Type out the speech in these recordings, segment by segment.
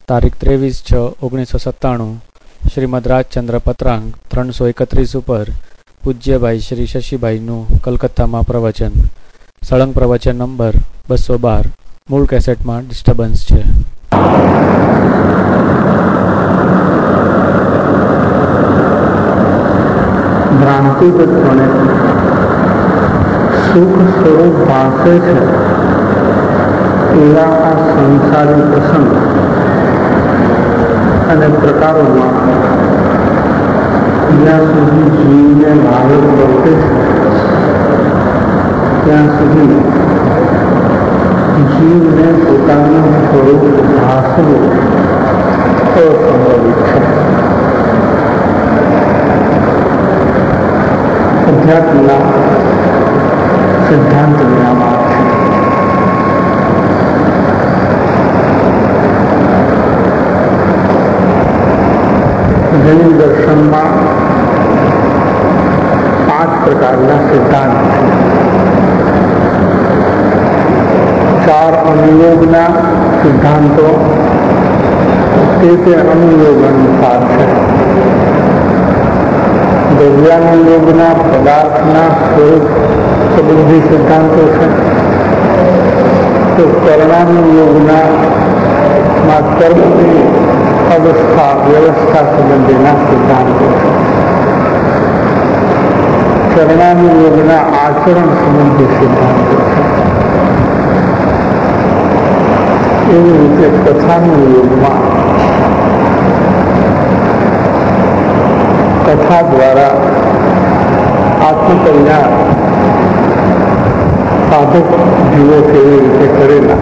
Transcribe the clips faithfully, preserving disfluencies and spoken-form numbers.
તારીખ ત્રેવીસ છ ઓગણીસો સત્તાણું શ્રીમદ રાજચંદ્ર પત્રાંક ત્રણસો એકત્રીસ ઉપર પૂજ્યભાઈ શ્રી શશીભાઈનું કલકત્તામાં પ્રવચન. સળંગ પ્રવચન નંબર બસો બાર. મૂળ કેસેટમાં ડિસ્ટર્બન્સ છે. ભ્રાંતિગતપણે સુખ સ્વરૂપ ભાસે છે એવા આ સંસારી પ્રસંગ અને પ્રકારોમાં જ્યાં સુધી જીવને લાલચ વર્તે છે ત્યાં સુધી જીવને પોતાનું સ્વરૂપ ભાસવું અસંભવિત છે. અધ્યાત્મના સિદ્ધાંતની આ વાત છે. જૈન દર્શનમાં પાંચ પ્રકારના સિદ્ધાંત છે. ચાર અનુયોગના સિદ્ધાંતો તે તે અનુયોગ અનુસાર છે. દ્રવ્યાનુયોગના પદાર્થના સ્વરૂપ સંબંધી સિદ્ધાંતો છે. તો કર્ણાનુયોગના માં કર્મની અવસ્થા વ્યવસ્થા સંબંધીના સિદ્ધાંતો છે. ચરણાનુયોગના આચરણ સંબંધી સિદ્ધાંતો છે. એવી રીતે કથાનુયોગમાં કથા દ્વારા આત્મકલ્યાણ સાધક જીવો કેવી રીતે કરેલા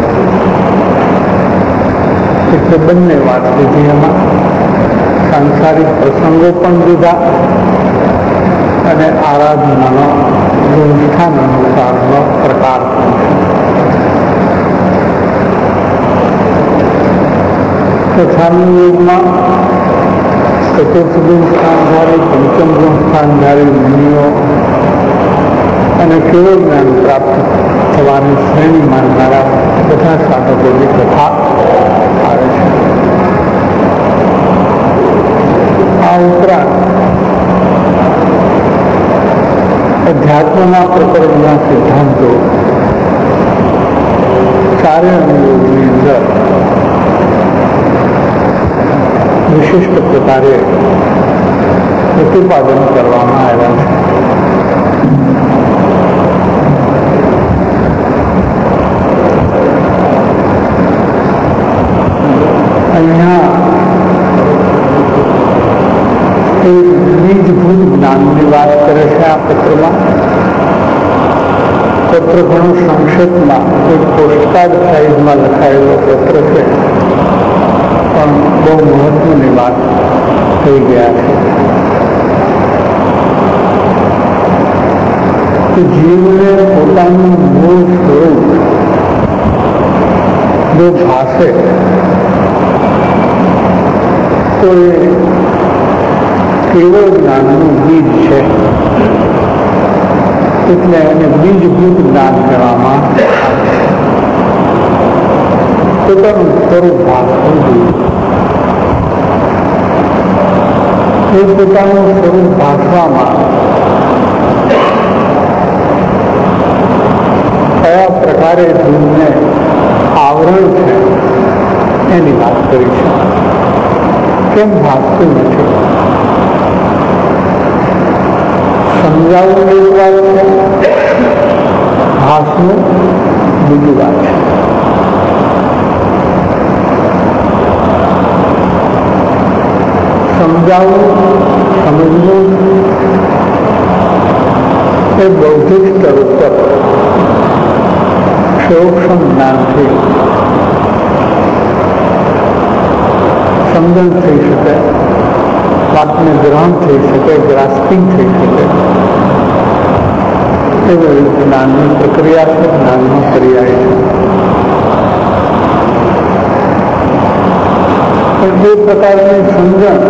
એટલે બંને વાત લીધી. એમાં સાંસારિક પ્રસંગો પણ લીધા અને આરાધનાનો અનુષ્ઠાન અનુસારનો પ્રકાર પણ છે. કથાનું યુગમાં ચતુર્થ ગુણ સ્થાનધારી, પંચમ ગુણ સ્થાનધારી મુનિઓ અને કેવળ જ્ઞાન પ્રાપ્ત થવાની શ્રેણી માનનારા બધા સાધકોની કથા આવે છે. આ ઉપરાંત અધ્યાત્મના પ્રકરણના સિદ્ધાંતો ચારે અનુયોગની અંદર વિશિષ્ટ પ્રકારે પ્રતિપાદન કરવામાં આવ્યા છે. અહીંયા એક બીજભૂત જ્ઞાનની વાત કરે છે. આ પત્રમાં પત્ર ઘણું સંક્ષેપમાં એક પોસ્ટકાર્ડ સાઇઝમાં લખાયેલો પત્ર છે, પણ બહુ મહત્વની વાત થઈ ગયા છે કે જીવને પોતાનું મૂળ સ્વરૂપ જો ભાષે તો એ કેવળ જ્ઞાનનું બીજ છે. એટલે એને બીજભૂત જ્ઞાન કહેવામાં પોતાનું સ્વરૂપ ભાષવું જોઈએ. એ પોતાનું સ્વરૂપ ભાષવામાં કયા પ્રકારે જીવને આવરણ છે એની વાત કરી છે. કેમ ભાષતું નથી સમજાવવું એક વાત છે, ભાષનું બીજી વાત છે. સમજાવવું, સમજવું એ બૌદ્ધિક સ્તર ઉપર સૂક્ષ્મ જ્ઞાનથી સમજણ થઈ શકે, વાતને ગ્રહણ થઈ શકે, ગ્રાસ્પિંગ થઈ શકે એવી જ્ઞાનની પ્રક્રિયા છે, જ્ઞાનનો પર્યાય છે. પણ બે પ્રકારની સમજણ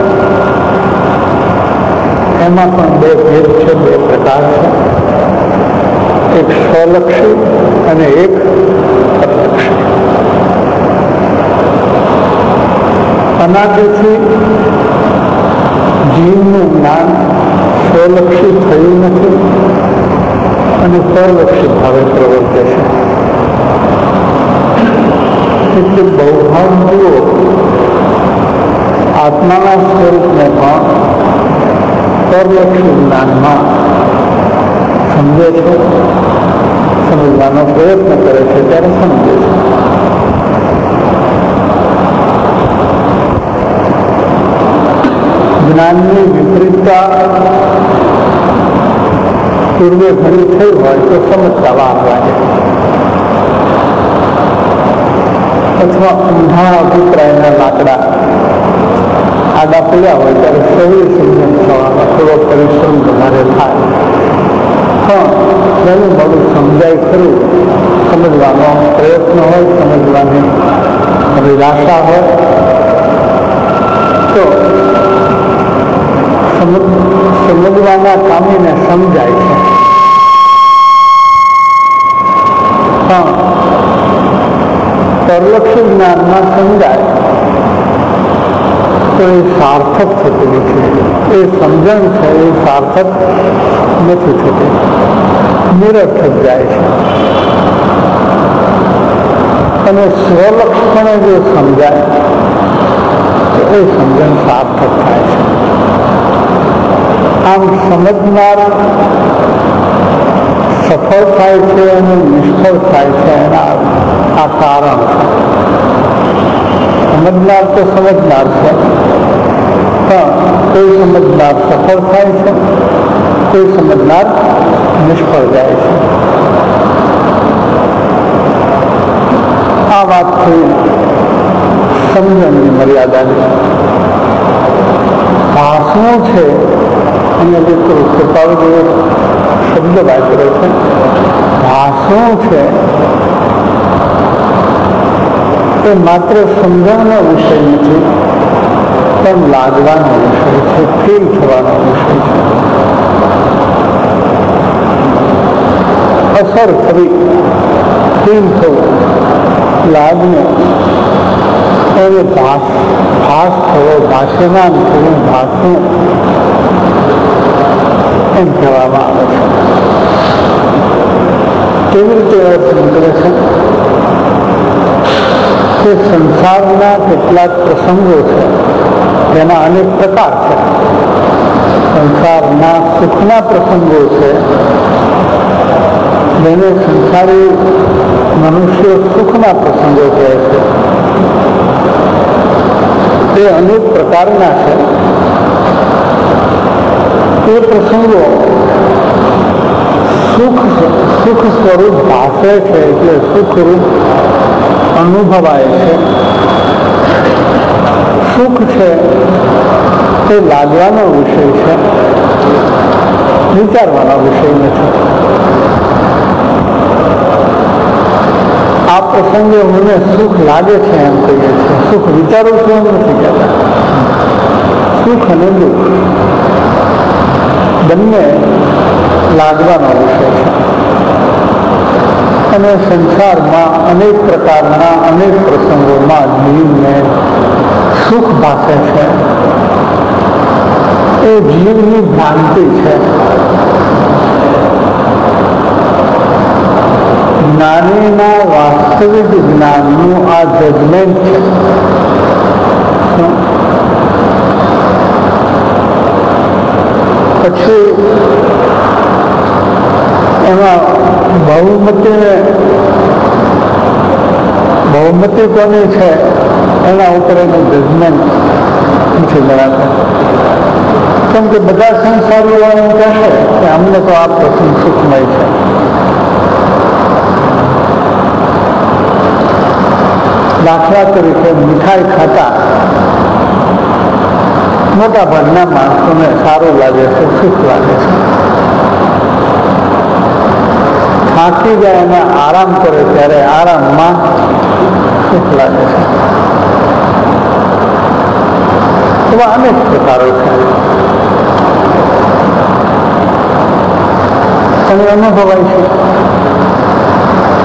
એમાં પણ બે ભેદ છે, બે પ્રકાર છે. એક સ્વલક્ષી અને એક પરલક્ષી. અનાદિથી જીવનું જ્ઞાન સ્વલક્ષી થયું નથી અને પરલક્ષી ભાવે પ્રવર્તે છે. એટલે બૌદ્ધાંતિઓ આત્માના સ્વરૂપને પણ પરલક્ષી જ્ઞાનમાં સમજે છે, સમજવાનો પ્રયત્ન કરે છે ત્યારે સમજે છે. જ્ઞાનની વિપરીતતા પૂર્વે ઘણી થઈ હોય તો સમજતા વાર લાગે, અથવા ઊંધા અભિપ્રાયના લાકડા આડા પડ્યા હોય ત્યારે સહેલી સમજણ થવામાં થોડો પરિશ્રમ વધારે થાય. પણ જેનું બધું સમજાય ખરું, સમજવાનો પ્રયત્ન હોય, સમજવાની અભિલાષા હોય તો સમજવાના કામીને સમજાય છે. પણ પરલક્ષી જ્ઞાનમાં સમજાય તો એ સાર્થક થતું નથી. એ સમજણ છે એ સાર્થક નથી થતી, નિરર્થક જાય છે. અને સ્વલક્ષણે જો સમજાય તો એ સમજણ સાર્થક થાય છે. આમ સમજનાર સફળ થાય છે અને નિષ્ફળ થાય છે એના આ કારણ છે. સમજનાર તો સમજનાર છે, પણ કોઈ સમજનાર સફળ થાય છે, કોઈ સમજનાર નિષ્ફળ જાય છે. આ વાતથી સમજણની મર્યાદાની ભાષણો છે અને જે કૃપાળુ શબ્દ વાપરે છે, ભાષણો છે એ માત્ર સમજણનો વિષય નથી, પણ લાગવાનો વિષય છે, ફીલ થવાનો વિષય છે. અસર થવી, ફીલ થવું, લાગવું, એને ભાસ ભાસ થવો, ભાષ્યમાન થવું, ભાષવું એમ કહેવામાં આવે છે. કેવી રીતે અર્થ નીકળે છે કે સંસારના કેટલાક પ્રસંગો છે, તેના અનેક પ્રકાર છે. સંસારના સુખના પ્રસંગો છે, જેને સંસારી મનુષ્યો સુખના પ્રસંગો કહે છે. તે અનેક પ્રકારના છે. એ પ્રસંગો સુખ સુખ સ્વરૂપ ભાષે છે, એટલે સુખરૂપ અનુભવાય છે. સુખ છે તે લાગવાનો વિષય છે, વિચારવાનો વિષય નથી. આ પ્રસંગે મને સુખ લાગે છે એમ કહીએ છીએ, સુખ વિચારું છું એમ નથી કહેતા. સુખ અને દુઃખ બંને લાગવાનો વિષય છે. અને સંસારમાં અનેક પ્રકારના અનેક પ્રસંગોમાં જીવને સુખ ભાષે છે. એ જીવની ભ્રાંતિ છે. જ્ઞાનીના વાસ્તવિક જ્ઞાનનું આ જજમેન્ટ છે. પછી એમાં બહુમતીને બહુમતી કોની છે એના ઉપર એનું જજમેન્ટ નથી ગણાતું. કેમ કે બધા સંસારીઓ એમ કહેશે કે અમને તો આ પ્રસંગ સુખમય છે. દાખલા તરીકે મીઠાઈ ખાતા મોટા ભાગના માણસોને સારું લાગે છે, સુખ લાગે છે. થાકી જાય અને આરામ કરે ત્યારે આરામમાં સુખ લાગે છે. એવા અનેક પ્રકારો છે અને અનુભવાય છે.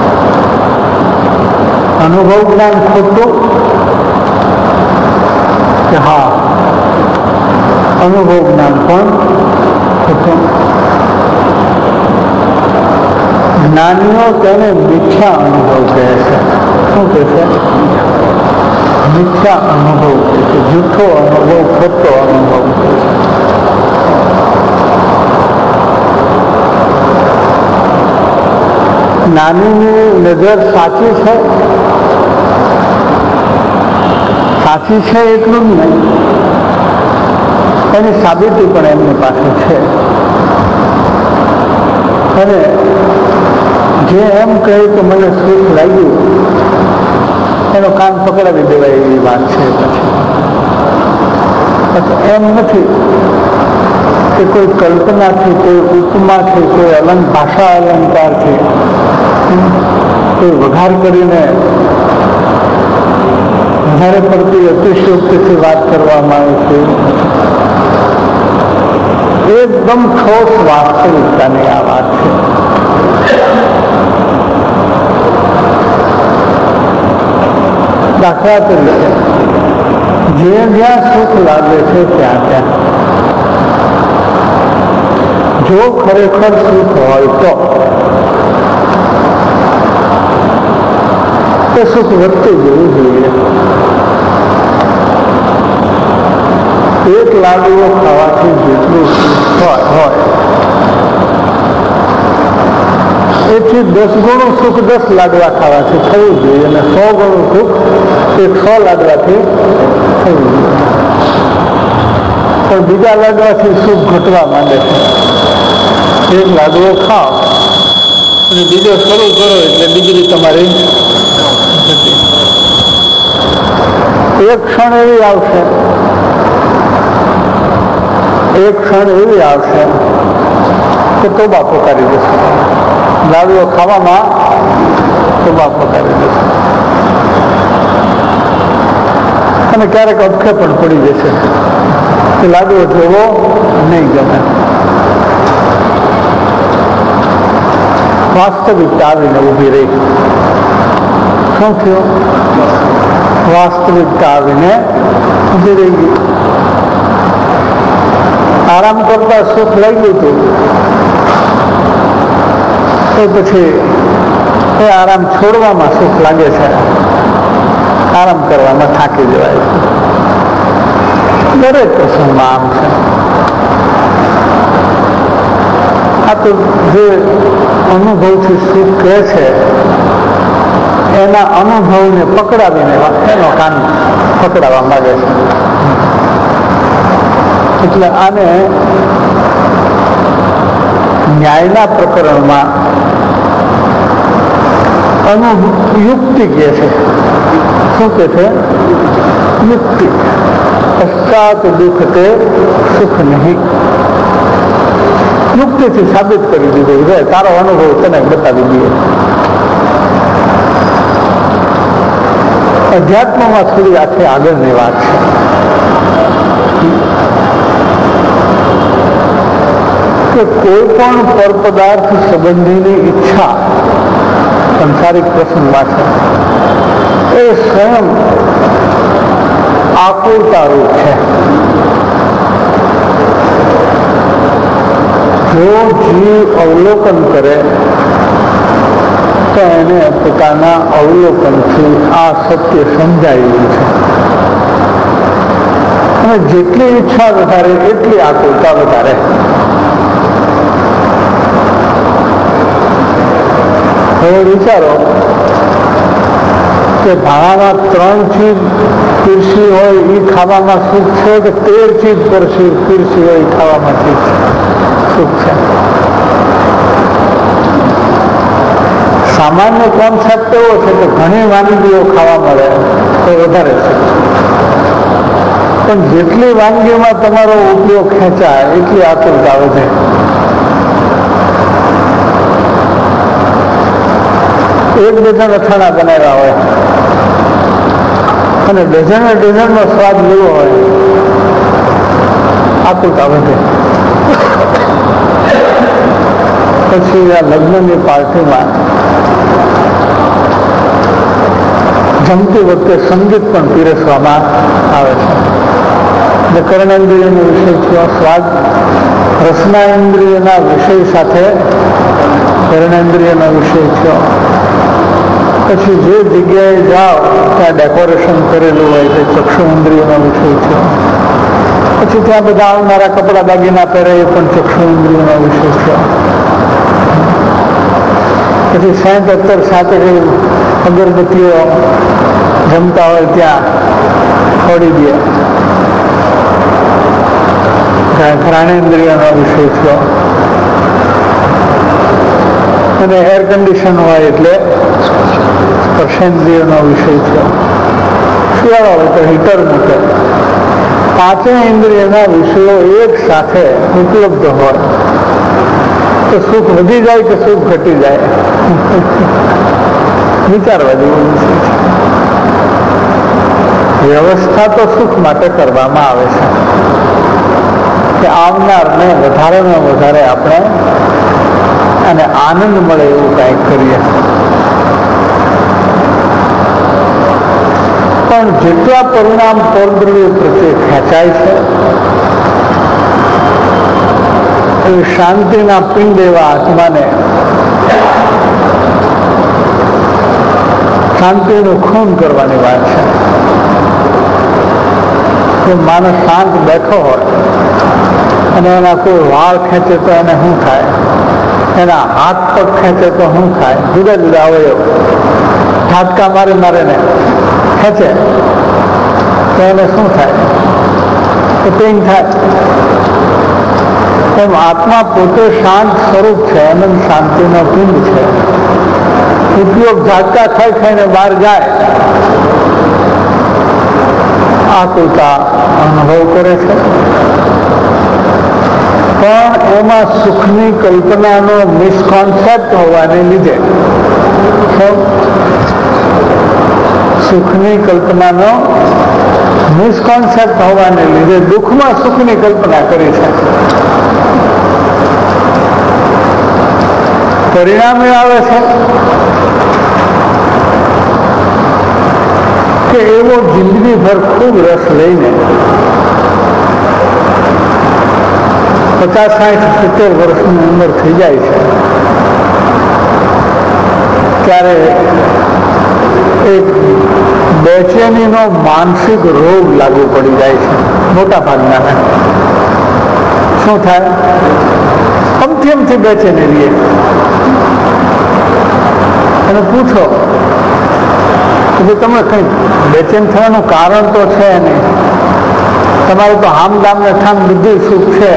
અનુભવ જ્ઞાન ખોટું અનુભવ જ્ઞાન પણ હતું. જ્ઞાનીઓ તેને મિથ્યા અનુભવ કહે છે. શું કહે છે? મિથ્યા અનુભવ કહે છે, જૂઠો અનુભવ, ખોટો અનુભવ કહે છે. જ્ઞાનીની નજર સાચી છે, સાચી છે એટલું જ નહીં, એની સાબિતી પણ એમની પાસે છે. અને જે એમ કહે કે મને સુખ લાગ્યું, એનો કાન પકડાવી દેવાય એવી વાત છે. પછી એમ નથી કે કોઈ કલ્પનાથી, કોઈ ઉપમાથી, કોઈ અલંક ભાષા અલંકારથી, કોઈ વઘાર કરીને વધારે પડતી અતિશયોક્તિથી વાત કરવામાં આવે છે. એકદમ ઠોસ વાસ્તવિકતાની આ વાત છે. દાખલા તરીકે જે જ્યાં સુખ લાગે છે ત્યાં ત્યાં જો ખરેખર સુખ હોય તો તે સુખ વધતું જવું જોઈએ. એક લાડુઓ ખાવાથી જેટલું સુખ હોય એથી દસ ગણું સુખ દસ લાડવા ખાવાથી થવું જોઈએ, અને સો ગણું સુખ એક સો લાડવાથી થવું જોઈએ. પણ બીજા લાડવાથી સુખ ઘટવા માંડે છે. એક લાડવો ખાઓ અને બીજો શરૂ કરો એટલે ડિગ્રી તમારી ઘટી. એક ક્ષણ એવી આવશે એક ક્ષણ એવી આવશે કે તોબા પોકારી દેશે. લાડવો ખાવામાં તોબા પોકારી દેશે અને ક્યારેક અટકે પણ પડી જશે કે લાડવો જોવો નહીં ગમે. વાસ્તવિકતા આવીને ઊભી રહી. શું થયું? વાસ્તવિકતા આવીને ઊભી રહી ગઈ. આરામ કરતા સુખ લાગ્યું હતું તો પછી એ આરામ છોડવામાં સુખ લાગે છે, આરામ કરવામાં થાકી જવાય છે. દરેક પ્રસંગમાં આમ છે. આ તો જે અનુભવથી સુખ કહે છે એના અનુભવને પકડાવીને એનો કાન પકડાવવા માંગે છે. એટલે આને ન્યાયના પ્રકરણમાં અનુયુક્તિ કહે છે. શું કહે છે? યુક્તિ. પશ્ચાત દુઃખ તે સુખ નહીં. યુક્તિથી સાબિત કરી દીધું છે. તારો અનુભવ તને બતાવી દઈએ. અધ્યાત્મમાં થોડી આખી આગળની વાત છે કે કોઈ પણ પરપદાર્થ સંબંધીની ઈચ્છા સંસારિક પ્રસંગમાં છે એ સ્વયં આકુરતા રૂપ છે. જો જીવ અવલોકન કરે તો એને પોતાના અવલોકનથી આ સત્ય સમજાયું છે. અને જેટલી ઈચ્છા વધારે એટલી આકુરતા વધારે. હવે વિચારો કે ભાણામાં ત્રણ ચીજ પીરસી હોય એ ખાવામાં સુખ છે કે તેર ચીજ પીરસી પીરસી હોય એ ખાવામાં સુખ છે. સામાન્ય કોન્સેપ્ટ એવો છે કે ઘણી વાનગીઓ ખાવા મળે તો વધારે છે, પણ જેટલી વાનગીમાં તમારો ઉપયોગ ખેંચાય એટલી આતુરતા વધે. એક ડઝન અથાણા બનાવ્યા હોય અને ડઝને ડઝનનો સ્વાદ લેવો હોય, આતુરતા વધે. પછી આ લગ્નની પાર્ટીમાં જમતી વખતે સંગીત પણ પીરસવામાં આવે છે. જે કર્ણેન્દ્રિયનો વિષય થયો, સ્વાદ રસના ઇન્દ્રિયના વિષય સાથે કર્ણેન્દ્રિયનો વિષય થયો. પછી જે જગ્યાએ જાઓ ત્યાં ડેકોરેશન કરેલું હોય તે ચક્ષુ ઇન્દ્રિયનો વિષય થયો. પછી ત્યાં બધા આવનારા કપડા દાગીના પહેરે એ પણ ચક્ષુ ઇન્દ્રિયનો વિષય થયો. પછી સાંજ અત્તર સાથે અગરબત્તીઓ જમતા હોય ત્યાં છોડી દે, ઘ્રાણેન્દ્રિયનો વિષય થયો. અને એર કન્ડિશન હોય એટલે સ્પર્શેન્દ્રિયનો વિષય થયો. શિયાળો હોય તો હીટર મૂકે. પાંચેય ઇન્દ્રિયના વિષયો એક સાથે ઉપલબ્ધ હોય તો સુખ વધી જાય કે સુખ ઘટી જાય, વિચારવા જેવું વિષય છે. વ્યવસ્થા તો સુખ માટે કરવામાં આવે છે કે આવનારને વધારે ને વધારે આપણે અને આનંદ મળે એવું કંઈક કરીએ. પણ જેટલા પરિણામ પરદ્રવ્ય પ્રત્યે ખેંચાય છે એ શાંતિના પિંડ એવા આત્માને શાંતિનું ખૂન કરવાની વાત છે. જો માણસ શાંત બેઠો હોય અને એના કોઈ વાળ ખેંચે તો એને શું થાય, એના હાથ પગ ખેંચે તો શું થાય, જુદા જુદા અવયવ ઠાટકા મારે મારે ને ખેંચે તો એને શું થાય, તો પેઇન થાય. એમ આત્મા પોતે શાંત સ્વરૂપ છે, અનંત શાંતિનો પિંડ છે. ઉપયોગ ઝાટકા ખાઈ ખાઈને બહાર જાય, આકુલતા અનુભવ કરે છે. પણ એમાં સુખની કલ્પનાનો મિસકોન્સેપ્ટ હોવાને લીધે સુખની કલ્પનાનો મિસકોન્સેપ્ટ હોવાને લીધે દુઃખમાં સુખની કલ્પના કરી છે. પરિણામે આવે છે કે એવો જિંદગીભર ખૂબ રસ લઈને પચાસ સાઠ સિત્તેર વર્ષની ઉંમર થઈ જાય છે ત્યારે એક બેચેનીનો માનસિક રોગ લાગુ પડી જાય છે મોટા ભાગના. શું થાય? અમથી અમથી બેચેની રહીએ અને પૂછો કે તમે કંઈ બેચેન થવાનું કારણ તો છે નહીં, તમારું તો હામ દામ ને ઠામ બધું સુખ છે,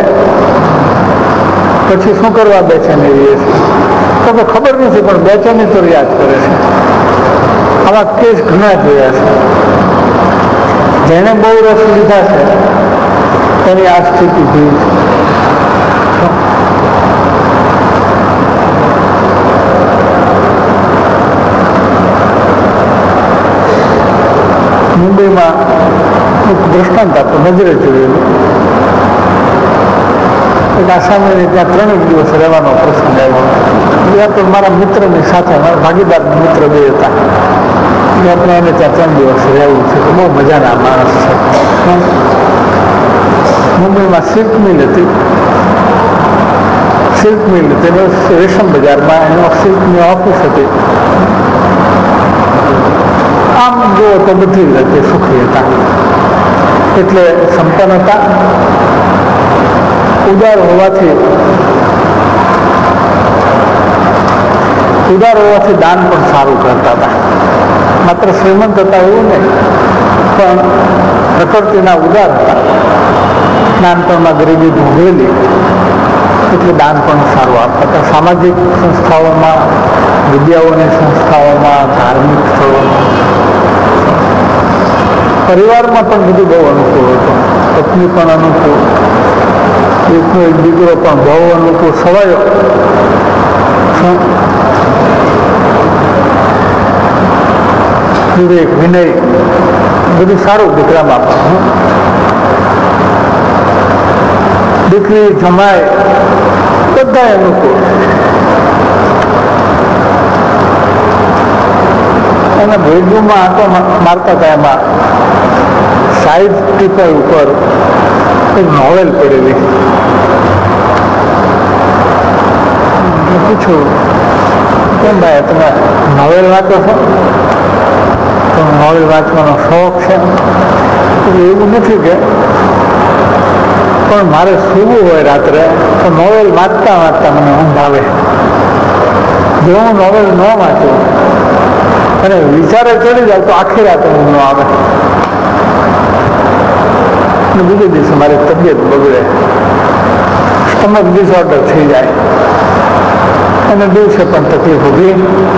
પછી શું કરવા બેચેની રહીએ છે? તો ખબર નથી પણ બેચેની તો યાદ કરે છે. આવા કેસ ઘણા જોયા છે. જેને બહુ રસ લીધા છે તેની આ સ્થિતિ જોઈ છે. મુંબઈમાં એક દ્રષ્ટાંત આપો, નજરે જોયેલું. એક આસામીને ત્યાં ત્રણ દિવસ રહેવાનો પ્રસંગ આવ્યો. એ આપણે મારા મિત્રની સાથે, મારા ભાગીદાર મિત્ર બે હતા. એ આપણે એને ત્યાં ત્રણ દિવસ રહેવું છે. બહુ મજાના માણસ છે. મુંબઈમાં સિલ્ક મિલ હતી. સિલ્ક મિલ તેનો રેશમ બજારમાં એનો સિલ્કની ઓફિસ હતી. આમ જુઓ તો બધી રીતે સુખી હતા, એટલે સંપન્ન હતા. ઉદાર હોવાથી ઉદાર હોવાથી દાન પણ સારું કરતા હતા. માત્ર શ્રીમંત હતા એવું નહીં, પણ પ્રકૃતિના ઉદાર હતા. નાનપણમાં ગરીબી ભોગવેલી એટલે દાન પણ સારું આપતા હતા. સામાજિક સંસ્થાઓમાં, વિદ્યાઓની સંસ્થાઓમાં, ધાર્મિક સ્થળોમાં, પરિવારમાં પણ બધું બહુ અનુકૂળ હતું. પત્ની પણ અનુકૂળ, એકનો એક દીકરો પણ બહુ અનુકૂળ સવાયો. વિવેક, વિનય બધું સારું દીકરામાં પણ. દીકરી, જમાય બધા અનુકૂળ. અને ભેગુમાં આટો મારતા હતા. એમાં સાઈડ ટીપલ ઉપર એક નોવેલ પડેલી. પૂછું કેમ ભાઈ તમે નોવેલ વાંચો છો? તો નોવેલ વાંચવાનો શોખ છે? એવું નથી કે, પણ મારે સૂવું હોય રાત્રે તો નોવેલ વાંચતા વાંચતા મને ઊંઘ આવે. જો હું નોવેલ ન વાંચું અને વિચારે ચડી જાવ તો આખી રાત ઊંઘ ન આવે. બીજે દિવસે મારી તબિયત બગડે, સ્ટમક ડિસઓર્ડર થઈ જાય અને દિવસે પણ તકલીફ ઊભી.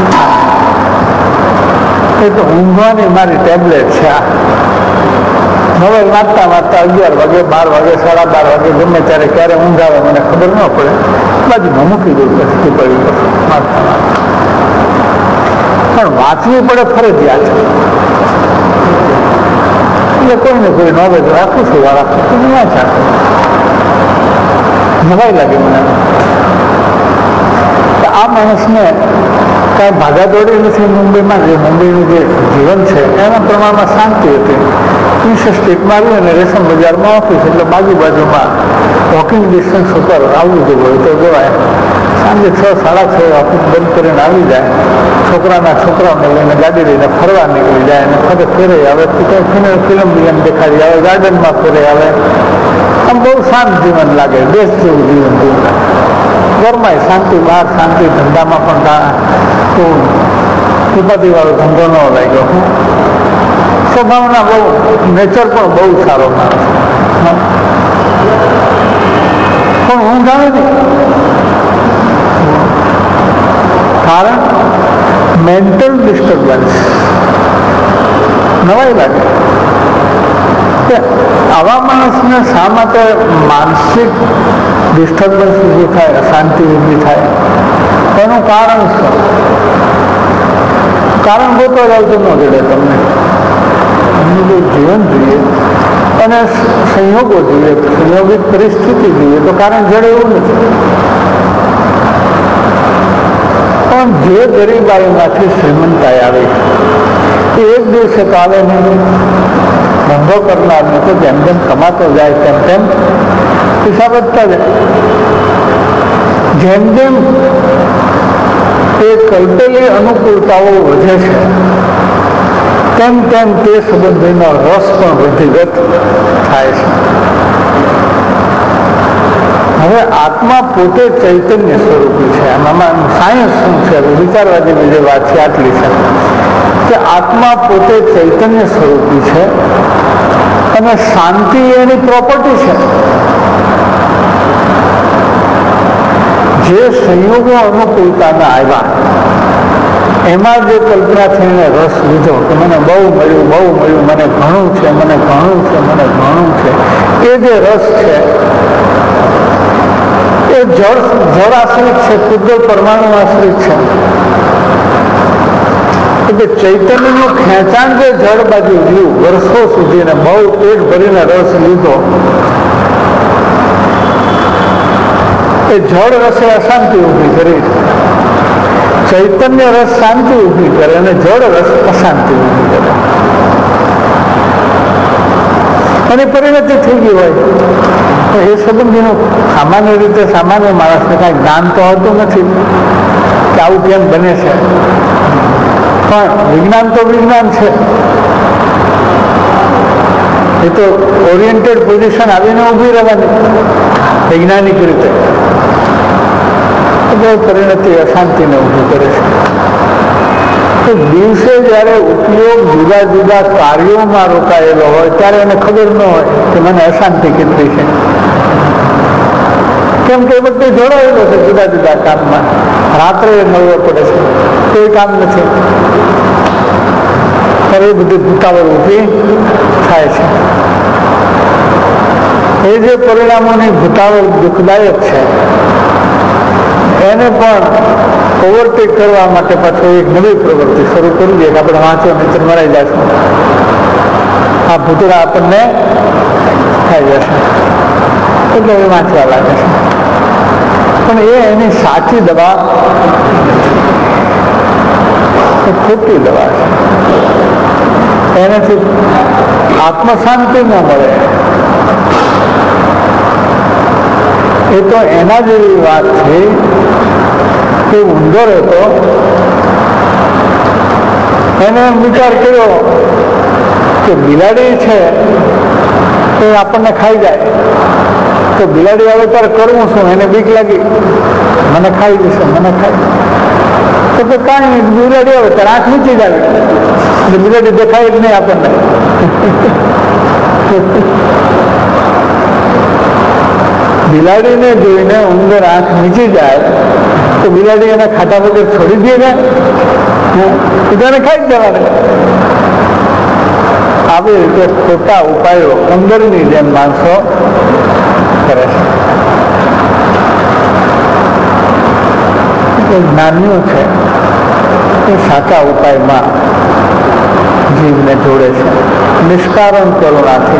એ તો ઊંઘવાની મારી ટેબ્લેટ છે. આ નોવેલ વાંચતા વાંચતા અગિયાર વાગે, બાર વાગે, સાડા બાર વાગે, ગમે ત્યારે ક્યારે ઊંઘ આવે મને ખબર ન પડે, બાજુમાં મૂકી દઉં પછી પડી વાંચતા વાંચતા. પણ વાંચવું પડે ફરજિયાત. એટલે કોઈ ને કોઈ નોવેલ રાખું છું, રાખું છું, વાંચા નવાઈ લાગે મને. આ માણસને કાંઈ ભાગાદોડી નથી મુંબઈમાં. જે મુંબઈનું જે જીવન છે એના પ્રમાણમાં શાંતિ હતી. વીસ સ્ટ્રીટમાં આવી અને રેશમ બજારમાં ઓફિસ, એટલે બાજુ બાજુમાં વોકિંગ ડિસ્ટન્સ ઉપર આવવું જવું હોય તો જવાય. સાંજે છ સાડા છ ઓફિસ બંધ કરીને આવી જાય, છોકરાના છોકરાઓને લઈને ગાડી લઈને ફરવા નીકળી જાય અને ફરે ફેરે આવે, કંઈ ફિલ્મ બિલમ દેખાડી આવે, ગાર્ડનમાં ફેરે આવે. આમ બહુ શાંત જીવન લાગે, દેશ જેવું જીવન જીવન લાગે. ઘરમાં શાંતિ, બહાર શાંતિ, ધંધામાં પણ તો ઉપાધિવાળો ધંધો ન લાગ્યો. સ્વભાવના બહુ, નેચર પણ બહુ સારો માણસ. પણ ઊંઘ આવે ને કારણ મેન્ટલ ડિસ્ટર્બન્સ. નવાઈ લાગે કે આવા માણસને શા માટે માનસિક ડિસ્ટર્બન્સ ઊભું થાય, અશાંતિ ઊભી થાય, એનું કારણ શું? કારણ ગોતવા જાવ તો ન જડે તમને. એમનું જો જીવન જોઈએ અને સંયોગો જોઈએ, સંયોગિક પરિસ્થિતિ જોઈએ તો કારણ જડે એવું નથી. પણ જે ગરીબાઈમાંથી શ્રીમંતાઈ આવી એ એક દિવસે તો આવે નહીં. ધંધો કરનારને તો જેમ જેમ કમાતો જાય તેમ તેમ હિસાબ વધતા જાય. જેમ જેમ એ કલ્પેલી અનુકૂળતાઓ વધે છે તેમ તેમ તે સંબંધીનો રસ પણ વૃદ્ધિગત થાય છે. હવે આત્મા પોતે ચૈતન્ય સ્વરૂપી છે. આમાં સાયન્સ શું છે, વિચારવાદી જે વાત છે આટલી છે કે આત્મા પોતે ચૈતન્ય સ્વરૂપી છે અને શાંતિ એની પ્રોપર્ટી છે. જે સંયોગો અનુકૂળતાના આવ્યા એમાં જે કલ્પના થઈને રસ લીધો કે મને બહુ મળ્યું, બહુ મળ્યું, મને ઘણું છે, મને ઘણું છે, મને ઘણું છે, એ જે રસ છે એ જળ જળ આશ્રિત છે, કુદરત પરમાણુ આશ્રિત છે. એટલે ચૈતન્યનું ખેંચાણ જે જળ બાજુ રહ્યું વર્ષો સુધી ને બહુ પેટ ભરીને રસ લીધો, એ જળ રસે અશાંતિ ઊભી કરી, ચૈતન્ય રસ શાંતિ ઊભી કરે અને જળ રસ અશાંતિ ઊભી કરે. એની પરિણતિ થઈ ગઈ હોય તો એ સંબંધીનું સામાન્ય રીતે સામાન્ય માણસને કાંઈ જ્ઞાન તો હોતું નથી કે આવું કેમ બને છે. પણ વિજ્ઞાન તો વિજ્ઞાન છે. એ તો ઓરિએન્ટેડ પોઝિશન આવીને ઊભી રહેવાની વૈજ્ઞાનિક રીતે. પરિણતિ અશાંતિને ઊભી કરે છે. તો દિવસે જયારે ઉપયોગ જુદા જુદા કાર્યોમાં રોકાયેલો હોય ત્યારે એને ખબર ન હોય કે મને અશાંતિ કેટલી છે, કેમ કે એ બધું જોડાયેલો છે જુદા જુદા કામમાં. રાત્રે મળવો પડે છે, કોઈ કામ નથી, ત્યારે એ બધી ભૂતાવળ ઊભી થાય છે. એ જે પરિણામોની ભૂતાવળ દુઃખદાયક છે એને પણ ઓવરટેક કરવા માટે પાછો એક નવી પ્રવૃત્તિ શરૂ કરી દઈએ કે આપણે વાંચો મિત્ર મરાઈ જશું, આ ભૂતરા આપણને થઈ જશે, એટલે એ વાંચવા લાગે છે. પણ એ એની સાચી દવા એ ખોટી દવા છે. એનાથી આત્મશાંતિ ન મળે, એ તો એના જેવી વાત છે કે ઉંદર હતો, એને વિચાર કર્યો કે બિલાડી છે એ આપણને ખાઈ જાય, તો બિલાડી આવે ત્યારે કરવું શું? એને બીક લાગી, મને ખાઈ જશે, મને ખાઈ. તો કે કાંઈ બિલાડી આવે ત્યારે આંખ નીચી જાય એટલે બિલાડી દેખાય જ નહીં આપણને. બિલાડીને જોઈને ઉંદર આંખ નીચી જાય તો બિલાડી એના ખાટા વગર છોડી દે ને, એને ખાઈ જ જવાને. આવી રીતે ખોટા ઉપાયો ઉંદરની જેમ માણસો કરે છે. જ્ઞાનીઓ છે એ સાચા ઉપાયમાં જીવને જોડે છે, નિષ્કારણ કરુણાથી.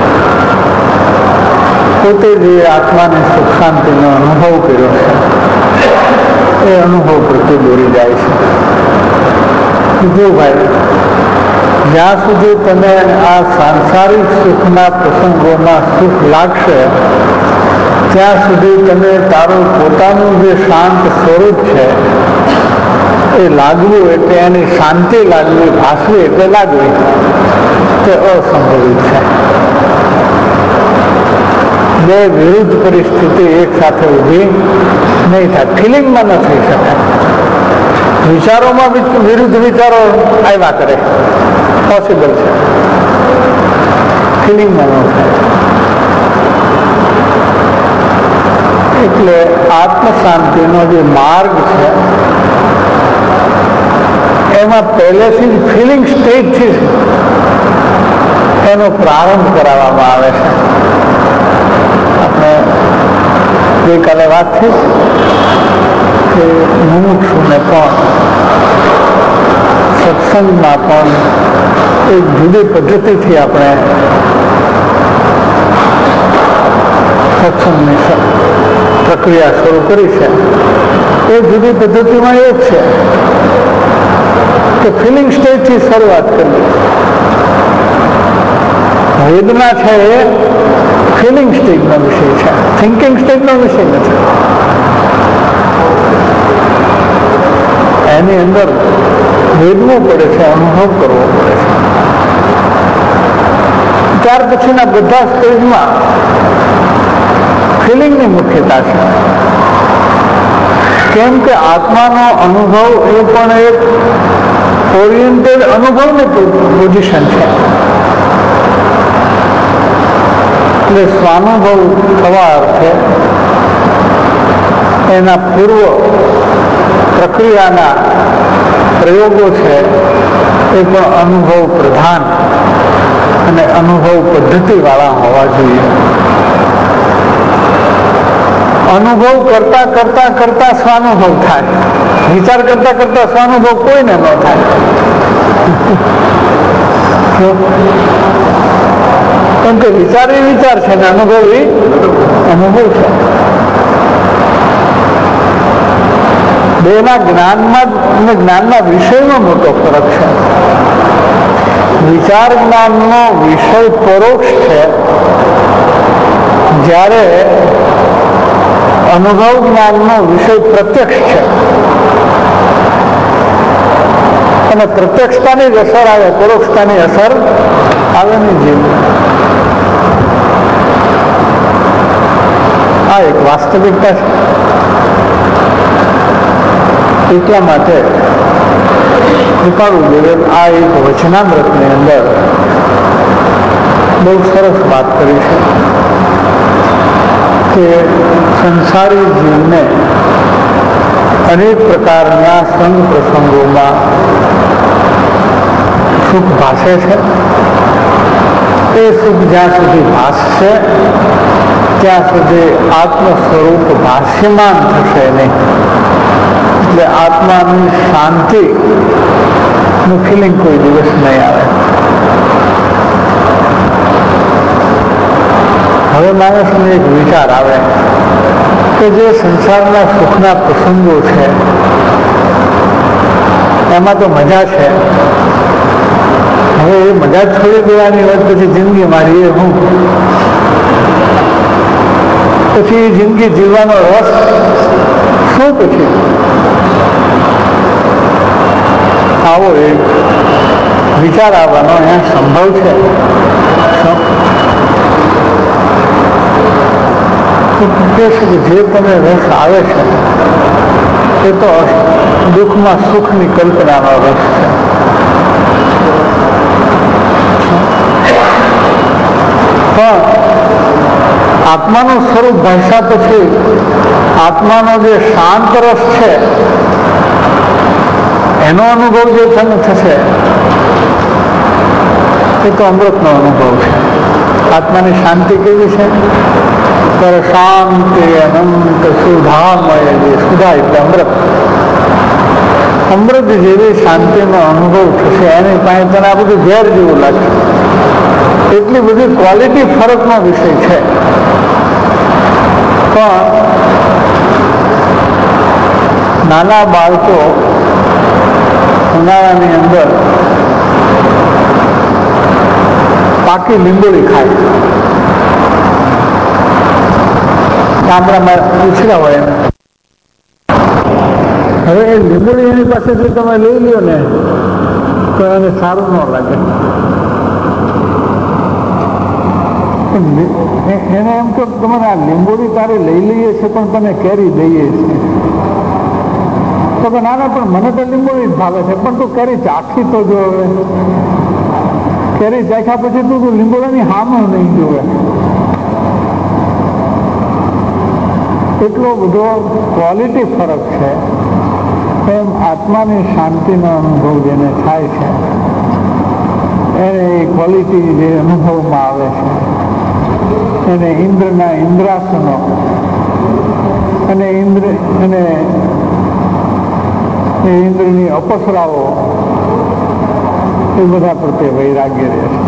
પોતે જે આત્માને સુખ શાંતિનો અનુભવ કર્યો છે એ અનુભવ પ્રત્યે દોરી જાય છે. જો ભાઈ, જ્યાં સુધી તમે આ સાંસારિક સુખના પ્રસંગોમાં સુખ લાગશે ત્યાં સુધી તમે તારું પોતાનું જે શાંત સ્વરૂપ છે એ લાગવું એટલે એની શાંતિ લાગવી, ભાસવી એટલે લાગવી, તે અસંભવિત છે. બે વિરુદ્ધ પરિસ્થિતિ એક સાથે ઊભી નહીં થાય, ફિલિંગમાં ન થઈ શકે. વિચારોમાં વિરુદ્ધ વિચારો આવ્યા કરે, પોસિબલ છે, ફિલિંગમાં ન થાય. એટલે આત્મ શાંતિનો જે માર્ગ છે એમાં પહેલેથી જ ફિલિંગ સ્ટેજથી એનો પ્રારંભ કરાવવામાં આવે છે. આપણે ગઈકાલે વાત થઈ કે મુમુક્ષુને પણ સત્સંગમાં પણ એક જુદી પદ્ધતિથી આપણે સત્સંગની પ્રક્રિયા શરૂ કરી છે. એ જુદી પદ્ધતિમાં એ જ છે કે ફિલિંગ સ્ટેજથી શરૂઆત કરવી. વેદના છે એ ફિલિંગ સ્ટેજનો વિષય છે, થિંકિંગ સ્ટેજનો વિષય નથી. એની અંદર વેદવું પડે છે, અનુભવ કરવો પડે છે. ત્યાર પછીના બધા સ્ટેજમાં ફિલિંગની મુખ્યતા છે. કેમ કે આત્માનો અનુભવ એ પણ એક ઓરિએન્ટેડ અનુભવની પોઝિશન છે. એટલે સ્વાનુભવ થવા અર્થે એના પૂર્વ પ્રક્રિયાના પ્રયોગો છે એ પણ અનુભવ પ્રધાન અને અનુભવ પદ્ધતિવાળા હોવા જોઈએ. અનુભવ કરતા કરતા કરતા સ્વાનુભવ થાય, વિચાર કરતા કરતા સ્વાનુભવ કોઈને ન થાય. કેમ કે વિચાર એ વિચાર છે ને અનુભવ એ અનુભવ છે. બેના જ્ઞાનમાં અને જ્ઞાનના વિષયનો મોટો ફરક છે. વિચાર જ્ઞાનનો વિષય પરોક્ષ છે, જ્યારે અનુભવ જ્ઞાનનો વિષય પ્રત્યક્ષ છે. અને પ્રત્યક્ષતાની જ અસર આવે, પરોક્ષતાની અસર આવે નહીં. જીવ આ એક વાસ્તવિકતા છે. એટલા માટે કૃપાળુદેવે આ એક વચનામૃતની અંદર બહુ સરસ વાત કરી છે કે સંસારી જીવને અનેક પ્રકારના સંગ પ્રસંગોમાં સુખ ભાસે છે. એ સુખ જ્યાં સુધી ભાસશે ત્યાં સુધી આત્મ સ્વરૂપ ભાષ્યમાન થશે નહીં. એટલે આત્માની શાંતિનું ફિલિંગ કોઈ દિવસ નહીં આવે. હવે માણસને એક વિચાર આવે કે જે સંસારના સુખના પ્રસંગો છે એમાં તો મજા છે, હવે એ મજા છોડી દેવાની વાત પછી જિંદગી મારી એ હું પછી જિંદગી જીવવાનો રસ શું? પછી આવો એક વિચાર આવવાનો અહીંયા સંભવ છે. કે જે તમને રસ આવે છે એ તો દુઃખમાં સુખની કલ્પનાનો રસ છે. પણ આત્માનું સ્વરૂપ ભાષા પછી આત્માનો જે શાંત રસ છે એનો અનુભવ જે તમને થશે એ તો અમૃતનો અનુભવ છે. આત્માની શાંતિ કેવી છે? ત્યારે શાંતિ અનંત સુધામય, જે સુધા એટલે અમૃત, અમૃત જેવી શાંતિનો અનુભવ થશે. એની પાસે તને આ બધું ઝેર જેવું લાગે. એટલી બધી ક્વોલિટી ફરકનો વિષય છે. પણ નાના બાળકો ઉનાળાની અંદર પાકી લીંબોળી ખાય. ગામડામાં પૂછડા હોય એમ. હવે એ લીંબોળી એની પાસેથી તમે લઈ લ્યો ને તો એને સારું ન લાગે. એને એમ કે તમારે આ લીંબોળી તારે લઈ લઈએ છે પણ તને કેરી દઈએ છે. તો કે ના ના પણ મને તો લીંબોળી જ ભાવે છે. પણ તું કેરી ચાખી તો જો. હવે કેરી ચાખ્યા પછી તું તું લીંબોળાની હામો નહીં જોવે. એટલો બધો ક્વોલિટી ફરક છે. એમ આત્માની શાંતિનો અનુભવ જેને થાય છે એને એ ક્વોલિટી જે અનુભવમાં આવે છે એને ઇન્દ્રના ઇન્દ્રાસનો અને ઇન્દ્ર અને એ ઇન્દ્રની અપસરાઓ એ બધા પ્રત્યે વૈરાગ્ય રહે છે.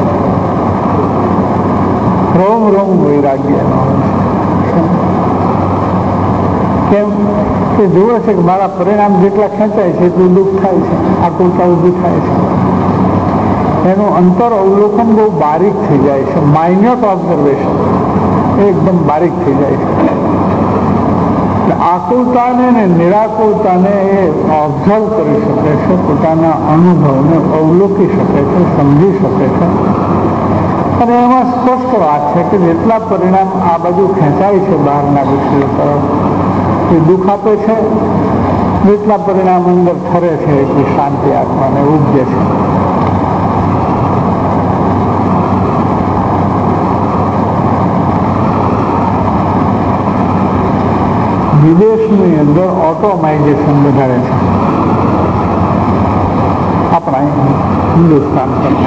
રોમ રોમ વૈરાગ્ય. કેમ કે જુએ છે કે મારા પરિણામ જેટલા ખેંચાય છે એટલું દુઃખ થાય છે, આકુલતા ઊભી થાય છે. એનું અંતર અવલોકન બહુ બારીક થઈ જાય છે. માઇન્યુટ ઓબ્ઝર્વેશન એકદમ બારીક થઈ જાય છે. આકુલતાને ને નિરાકુલતાને એ ઓબ્ઝર્વ કરી શકે છે, પોતાના અનુભવને અવલોકી શકે છે, સમજી શકે છે. અને એમાં સ્પષ્ટ વાત છે કે જેટલા પરિણામ આ બાજુ ખેંચાય છે બહારના વિષયો તરફ એ દુઃખ આપે છે, જેટલા પરિણામ અંદર ફરે છે એટલી શાંતિ આત્માને ઉપજે છે. વિદેશની અંદર ઓટોમાઇઝેશન વધારે છે આપણા હિન્દુસ્તાન કરતા.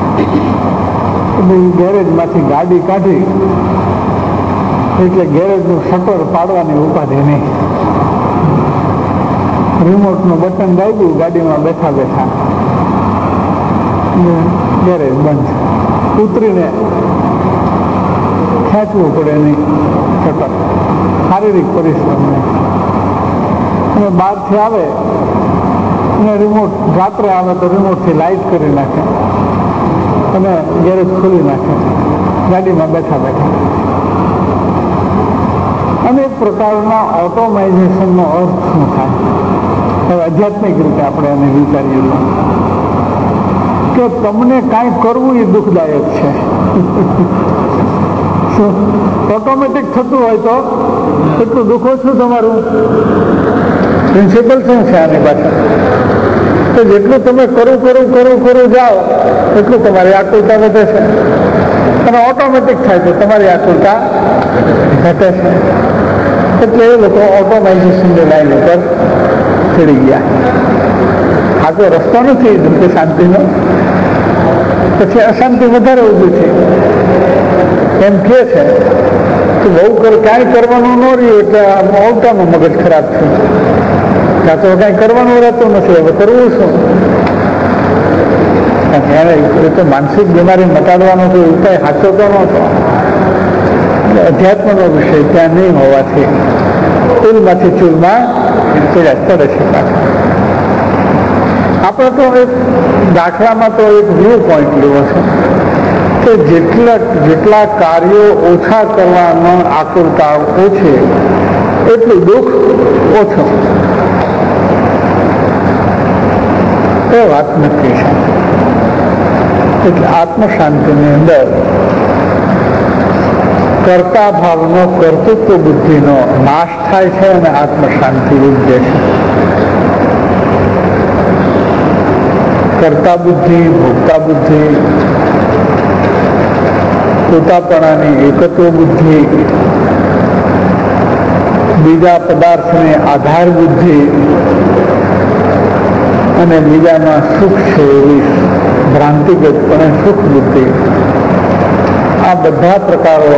ગેરેજમાંથી ગાડી કાઢી એટલે ગેરેજનું શટર પાડવાની ઉપાધિ નહીં. રિમોટનું બટન દાબ્યું, ગાડીમાં બેઠા બેઠા ગેરેજ બંધ. ઉતરીને ખેંચવું પડે નહીં શટર, શારીરિક પરિશ્રમ નહીં. અને બહારથી આવે અને રિમોટ રાત્રે આવે તો રિમોટથી લાઇટ કરી નાખે અને ગેરેજ ખોલી નાખે ગાડીમાં બેઠા બેઠા. અનેક પ્રકારના ઓટોમાઇઝેશનનો અર્થ શું થાય? હવે આધ્યાત્મિક રીતે આપણે એને વિચારીએ તો કે તમને કાંઈ કરવું એ દુઃખદાયક છે. શું ઓટોમેટિક થતું હોય તો એટલું દુઃખ ઓછું તમારું. પ્રિન્સિપલ શું છે આની પાછળ? તો જેટલું તમે કરું કરું કરું કરું જાઓ એટલું તમારી આકુલતા વધે છે અને ઓટોમેટિક થાય તો તમારી આકુલતા ઘટે છે. એટલે એ લોકો ઓટોમાઇઝેશનની લાઈન ઉપર ચડી ગયા. આ તો રસ્તો નથી કે શાંતિનો. પછી અશાંતિ વધારે ઊભી છે. એમ કે છે કે બહુ કર કાંઈ કરવાનું ન રહ્યું એટલે આવતાનું મગજ ખરાબ છે. ત્યાં તો કાંઈ કરવાનું રહેતું નથી, હવે કરવું શું? એને એ તો માનસિક બીમારી મટાડવાનો કોઈ ઉપાય સાચો તો નહોતો. અધ્યાત્મનો વિષય ત્યાં નહીં હોવાથી ચૂલમાંથી ચૂલમાં ચડ્યા ચડે છે પાછા. આપણે તો એક દાખલામાં તો એક વ્યૂ પોઈન્ટ લેવો છે કે જેટલા જેટલા કાર્યો ઓછા કરવાનો આકુરતા ઓછી એટલું દુઃખ ઓછું. એ વાત નક્કી છે. એટલે આત્મશાંતિની અંદર કર્તા ભાવનો કર્તૃત્વ બુદ્ધિનો નાશ થાય છે અને આત્મશાંતિ ઉદ્દે છે. કર્તા બુદ્ધિ, ભોગતા બુદ્ધિ, પોતાપણાની એકત્વ બુદ્ધિ, બીજા પદાર્થની આધાર બુદ્ધિ અને બીજામાં સુખ છે એવી ભ્રાંતિગતપણે સુખ બુદ્ધિ, આ બધા પ્રકારો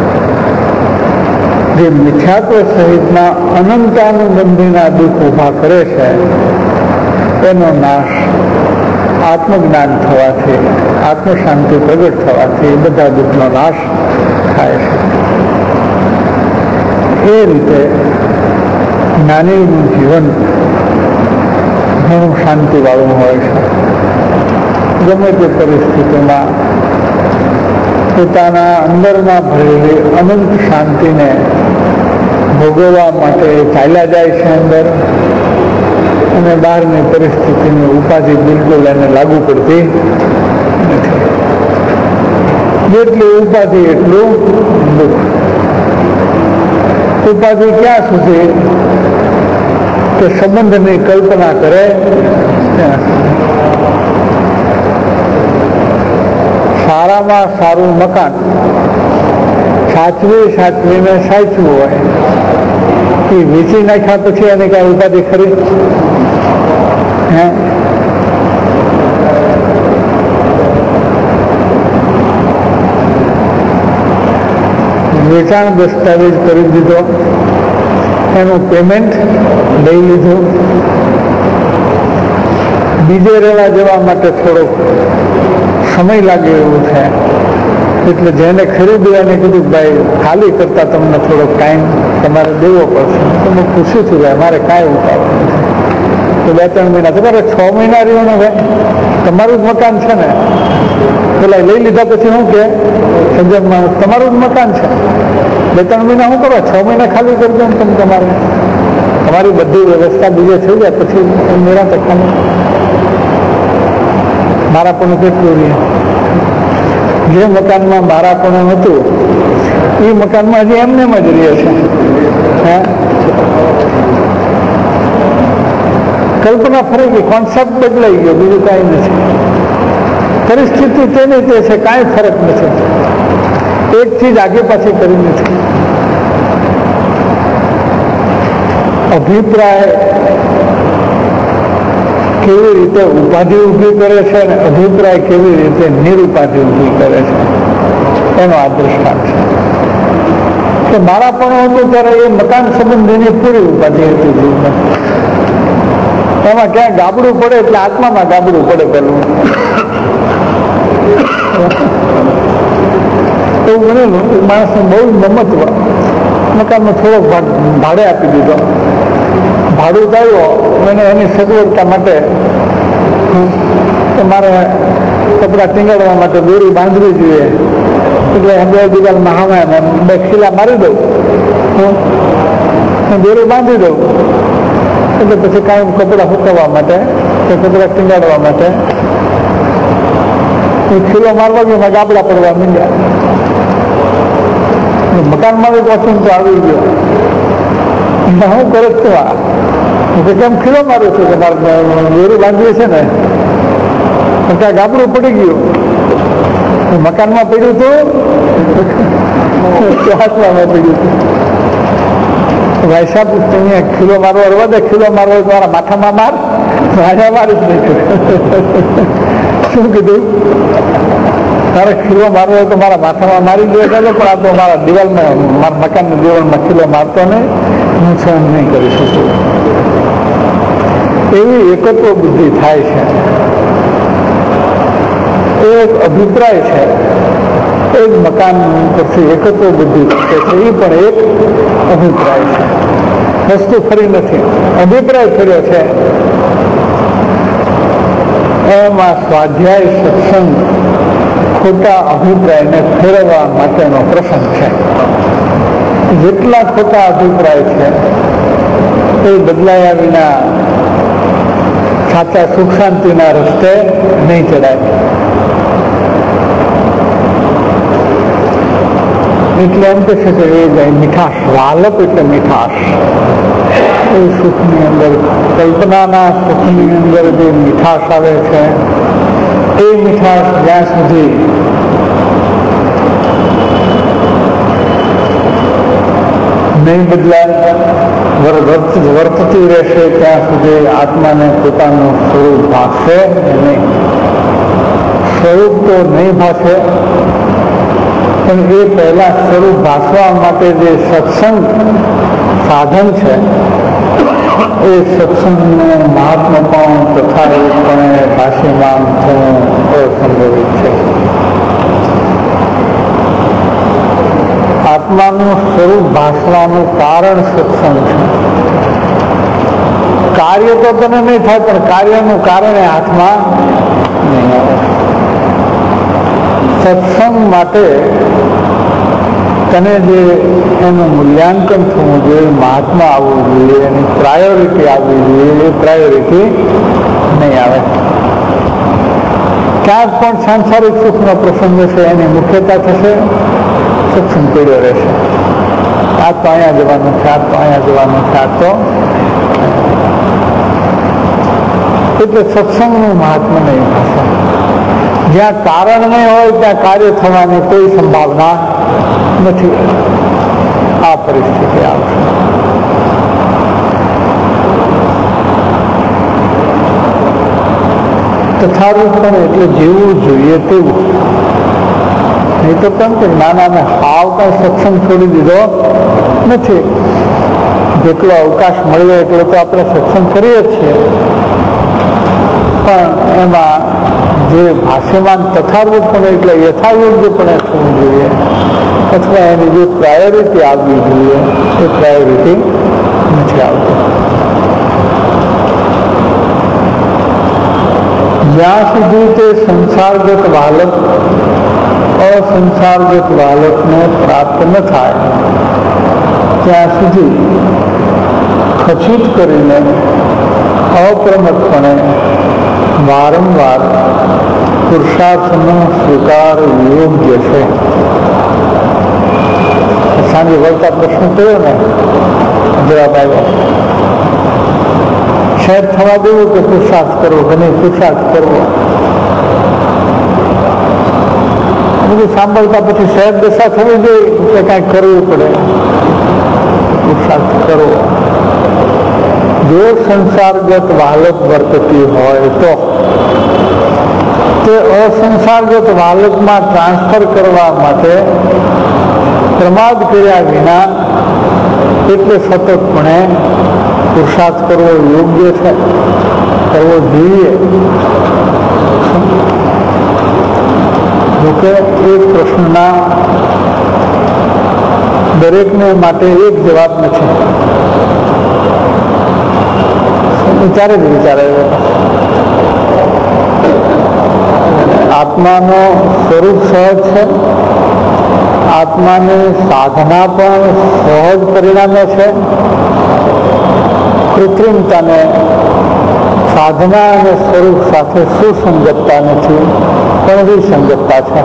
જે મિથ્યાત્વ સહિતના અનંતાનુબંધીના દુઃખ ઊભા કરે છે એનો નાશ આત્મજ્ઞાન થવાથી, આત્મશાંતિ પ્રગટ થવાથી એ બધા દુઃખનો નાશ થાય છે. એ રીતે જ્ઞાનીનું જીવન ઘણું શાંતિવાળું હોય છે. ગમે તે પરિસ્થિતિમાં પોતાના અંદરમાં ભરેલી અનંત શાંતિને ભોગવવા માટે ચાલ્યા જાય છે અંદર, અને બહારની પરિસ્થિતિની ઉપાધિ બિલકુલ એને લાગુ પડતી નથી. જેટલી ઉપાધિ એટલું દુઃખ. ઉપાધિ ક્યાં સુધી કે સંબંધની કલ્પના કરે ત્યાં સુધી. સારામાં સારું મકાન સાચવી સાચવીને સાચવું હોય એ વેચી નાખ્યા પછી એને કઈ ઉપાધિ ખરી? હે વેચાણ દસ્તાવેજ કરી દીધો, એનું પેમેન્ટ લઈ લીધું, બીજે રહેવા જવા માટે થોડોક સમય લાગે એવું છે. એટલે જેને ખરીદ્યું એને કીધું ભાઈ ખાલી કરતા તમને થોડો ટાઈમ તમારે દેવો પડશે. તો મેં પૂછ્યું છું ભાઈ મારે કાંઈ ઉપાડ તો બે ત્રણ મહિના તમારે છ મહિના રહ્યો ને ભાઈ તમારું જ મકાન છે ને, પેલા લઈ લીધા પછી શું કે સજ્જન માણસ તમારું જ મકાન છે, બે ત્રણ મહિના શું કરો, છ મહિના ખાલી કરી દો ને તમે, તમારે તમારી બધી વ્યવસ્થા બીજે થઈ જાય પછી નિરાંતે ખાલી. મારા પણ કેટલું રહે, જે મકાનમાં મારા પણ હતું એ મકાનમાં હજી એમને જ રહે છે. હે કલ્પના ફરી ગઈ, કોન્સેપ્ટ બદલાઈ ગયો, બીજું કાંઈ નથી. પરિસ્થિતિ તેની તે છે, કાંઈ ફરક નથી. એક ચીજ આગે પાછી કરી નથી. અભિપ્રાય કેવી રીતે ઉપાધિ ઊભી કરે છે અને અભિપ્રાય કેવી રીતે નિરુપાધિ ઊભી કરે છે એનો આ દ્રષ્ટાંત છે. કે મારા પણ હતું ત્યારે એ મકાન સંબંધીની પૂરી ઉપાધિ હતી જીવનમાં. એમાં ક્યાંય ગાબડું પડે એટલે આત્મામાં ગાબડું પડે પેલું એવું બનેલું. માણસને બહુ જ મમત્વ, મકાનનો થોડોક ભાગ ભાડે આપી દીધો. ભાડું આવ્યો અને એની સગવડતા માટે મારે કપડાં ટીંગાડવા માટે દોરી બાંધવી જોઈએ, એટલે બે દિવાલમાં હામે બે ખીલા મારી દઉં, દોરી બાંધી દઉં. એટલે પછી કાંઈ કપડાં સુકવવા માટે કે કપડાં ટીંગાડવા માટે ખીલો મારવા ગયો, એમાં ગાબડા પડવા માંડ્યા. મકાન મારું પસંદ તો આવી ગયો. હું કરે છું આ કેમ ખીલો મારું છું કે મારે દોરી બાંધવી છે ને, ત્યાં ગાબડું પડી ગયું. મકાનમાં પડ્યું હતું, હાથમાં પડ્યું હતું. ભાઈ સાહેબ અહીંયા ખીલો મારવા રવા દે, ખીલો મારવો તમારા માથામાં માર, રાજા મારી જ નહીં. શું કીધું? તારે ખીલો મારવો હોય તો મારા માથામાં મારી દે ચાલો, પણ આ તો મારા દિવાલમાં, મારા મકાનની દિવાલમાં ખીલો મારતો નહીં, હું સહન નહીં કરી શકું. એવી એકત્વ બુદ્ધિ થાય છે. એક અભિપ્રાય છે, એક મકાન પછી એકત્વ બુદ્ધિ છે, એ પણ એક અભિપ્રાય છે. વસ્તુ ફરી નથી, અભિપ્રાય ફર્યો છે. એમાં સ્વાધ્યાય સત્સંગ ખોટા અભિપ્રાયને ફેરવવા માટેનો પ્રસંગ છે. જેટલા ખોટા અભિપ્રાય છે એ બદલાયા વિના સાચા સુખ શાંતિના રસ્તે નહીં ચડાય. એટલે એમ કહે છે કે એ જાય મીઠાશ, વાલપ એટલે મીઠાશ. એ સુખની અંદર, કલ્પનાના સુખની અંદર જે મીઠાશ આવે છે એ મીઠાશ જ્યાં સુધી નહીં બદલાય, વર્તતી રહેશે ત્યાં સુધી આત્માને પોતાનું સ્વરૂપ ભાસશે નહીં. સ્વરૂપ તો નહીં ભાસે, પણ એ પહેલા સ્વરૂપ ભાસવા માટે જે સત્સંગ સાધન છે એ સત્સંગનું મહાત્મા પણ તથારૂપપણે ભાષીમાન થવું અસંભવિત છે. આત્માનું સ્વરૂપ ભાસવાનું કારણ સત્સંગ છે. કાર્ય તો તને નહીં થાય, પણ કાર્યનું કારણે હાથમાં નહીં આવે. સત્સંગ માટે તને જે એનું મૂલ્યાંકન થવું જોઈએ, મહાત્મા આવવું જોઈએ, એની પ્રાયોરિટી આવવી જોઈએ, એ પ્રાયોરિટી નહીં આવે. ક્યાંક પણ સાંસારિક સુખનો પ્રસંગ છે એની મુખ્યતા થશે, સત્સંગ પડ્યો રહેશે. આ તો અહીંયા જવાનું છે, આ તો અહીંયા જવાનું છે, આ તો એટલે સત્સંગનું મહાત્મા નહીં થશે. જ્યાં કારણ નહીં હોય ત્યાં કાર્ય થવાની કોઈ સંભાવના નથી. આ પરિસ્થિતિ આવશે. તથારૂપ પણ એટલે જેવું જોઈએ તેવું. નહીં તો કેમ કે નાના હાવ કઈ સત્સંગ છોડી દીધો નથી. જેટલો અવકાશ મળ્યો એટલો તો આપણે સત્સંગ કરીએ છીએ, પણ એમાં જે ભાષ્યમાન તથારૂપ પણ એટલે યથાયોગ્ય પણ થવું જોઈએ, અથવા એની જે પ્રાયોરિટી આવવી જોઈએ એ પ્રાયોરિટી નથી આવતી. જ્યાં સુધી તે સંસારગત વાલક અસંસારગત વાલકને પ્રાપ્ત ન થાય ત્યાં સુધી ખચિત કરીને અપ્રમતપણે વારંવાર પુરુષાર્થનો સ્વીકાર યોગ્ય છે. સાંજે વળતા પ્રશ્ન કર્યો ને, જવાબ આવ્યો. શહેર થવા દેવું કે પુરુષાર્થ કરવો કે નહીં પુરુષાર્થ કરવો. બધું સાંભળતા પછી શહેર દશા થવી જોઈએ કે કાંઈક કરવું પડે, પુરુષાર્થ કરવો. જો સંસારગત વાલક વર્તતી હોય તો તે અસંસારગત વાલકમાં ટ્રાન્સફર કરવા માટે પ્રમાદ કર્યા વિના એટલે સતતપણે પુરુષાર્થ કરવો યોગ્ય છે, કરવો જોઈએ. જોકે એક પ્રશ્નના દરેકને માટે એક જવાબ નથી. વિચારે જ વિચારે આત્માનો સ્વરૂપ સહજ છે, આત્માની સાધના પણ સહજ પરિણામે છે. કૃત્રિમતાને સાધના અને સ્વરૂપ સાથે સુસંગતતા નથી, પણ વિસંગતતા છે.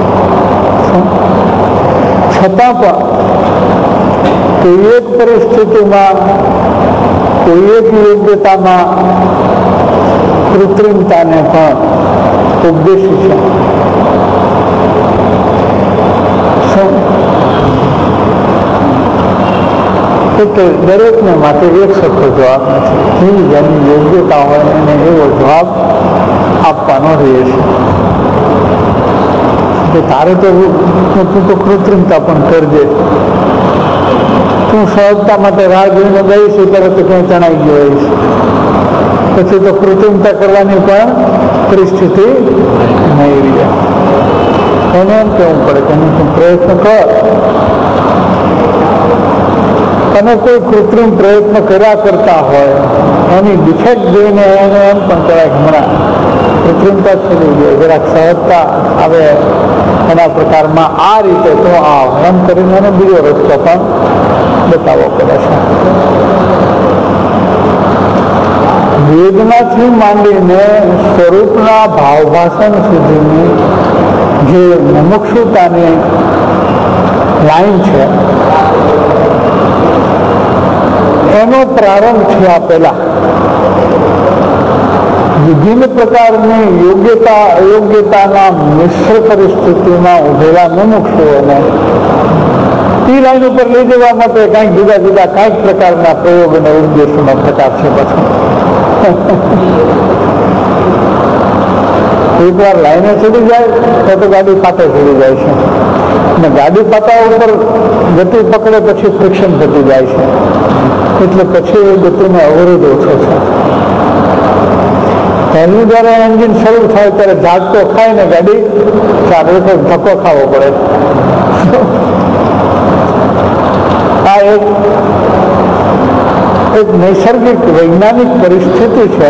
છતાં પણ કોઈ એક પરિસ્થિતિમાં કોઈ એક યોગ્યતામાં કૃત્રિમતાને પણ ઉપદેશી છે. એટલે દરેકને માટે એક સરખો જવાબ નથી. જેની યોગ્યતા હોય એને એવો જવાબ આપવાનો રહે છે. તારે તો તું તો કૃત્રિમતા પણ કરજે, તું સહજતા માટે રાહ જોઈને ગઈશ ત્યારે તો ક્યાંય ચણાઈ ગયો હોઈશ, પછી તો કૃત્રિમતા કરવાની પણ પરિસ્થિતિ નહીં રહે. એને એમ કહેવું પડે કે તું પ્રયત્ન કર, અને કોઈ કૃત્રિમ પ્રયત્ન કર્યા કરતા હોય એની ડિફેક્ટ જોઈને એને એમ પણ કહેવાય હમણાં કૃત્રિમતા છોડી દે, જરાક સહજતા આવે એના પ્રકારમાં આ રીતે તો આ હરણ કરીને એનો બીજો રસ્તો પણ બતાવવો પડે છે. વેદનાથી માંડીને સ્વરૂપના ભાવભાષણ સુધીની જે મુમુક્ષુતાની લાઈન છે એનો પ્રારંભ થયા પહેલા વિભિન્ન પ્રકારની યોગ્યતા અયોગ્યતાના મિશ્ર પરિસ્થિતિમાં ઉભેલા મુમુક્ષુઓને એ લાઈન ઉપર લઈ જવા માટે કાંઈક જુદા જુદા કાંઈક પ્રકારના પ્રયોગ અને ઉદ્દેશોનો પ્રકાર છે. પછી એક વાર લાઈને ચડી જાય તો તો ગાડી પાટે ચડી જાય છે અને ગાડી પાટા ઉપર ગતિ પકડે પછી ફ્રિક્શન થતી જાય છે, એટલે પછી એ ગતિનો અવરોધ ઓછો છે. પહેલી જયારે એન્જિન શરૂ થાય ત્યારે ઝાટકો ખાય ને ગાડી ચાલે તો ધક્કો ખાવો પડે. આ એક એક નૈસર્ગિક વૈજ્ઞાનિક પરિસ્થિતિ છે.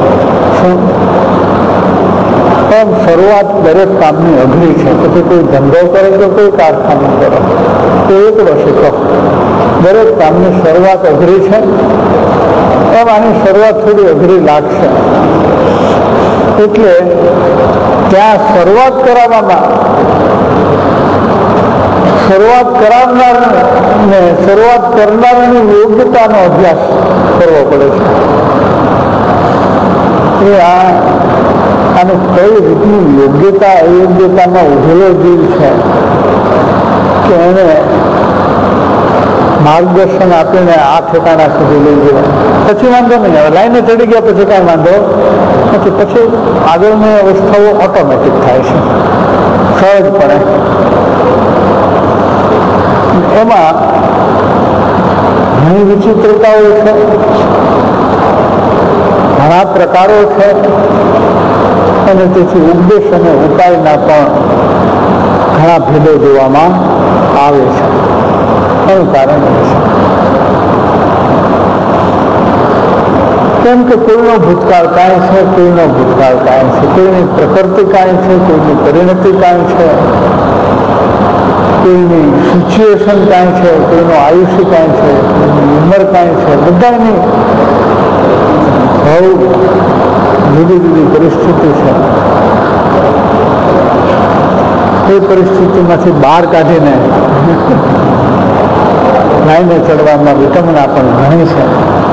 પણ શરૂઆત દરેક કામની અઘરી છે. પછી કોઈ ધંધો કરે તો કોઈ કારખાનું કરે તો એકડો શીખો, દરેક કામની શરૂઆત અઘરી છે. એમ આની શરૂઆત થોડી અઘરી લાગશે. એટલે ત્યાં શરૂઆત કરાવવામાં શરૂઆત કરાવનારને શરૂઆત કરનારની યોગ્યતાનો અભ્યાસ કરવો પડે છે. એ આ આને કઈ રીતની યોગ્યતા અયોગ્યતામાં ઉભેલો જીવ છે કે એને માર્ગદર્શન આપીને આ ઠેકાણા સુધી લઈ જવા. પછી વાંધો નહીં આવે, લાઈને ચડી ગયા પછી કાંઈ વાંધો નથી. પછી આગળની અવસ્થાઓ ઓટોમેટિક થાય છે સહજપણે. એમાં ઘણી વિચિત્રતાઓ છે, ઘણા પ્રકારો છે અને તેથી ઉપદેશ અને ઉપાયના પણ ઘણા ભેદો જોવામાં આવે છે. એનું કારણ એ છે કેમ કે કોઈનો ભૂતકાળ કાંઈ છે, કોઈનો ભૂતકાળ કાંઈ છે, કોઈની પ્રકૃતિ કાંઈ છે, કોઈની પરિણતિ કાંઈ છે, કોઈની સિચ્યુએશન કાંઈ છે, કોઈનું આયુષ્ય કાંઈ છે, કોઈની ઉંમર કાંઈ છે. બધાની બહુ જુદી જુદી પરિસ્થિતિ છે. એ પરિસ્થિતિમાંથી બહાર કાઢીને લાઈને ચડવામાં વિટંબના પણ ઘણી છે.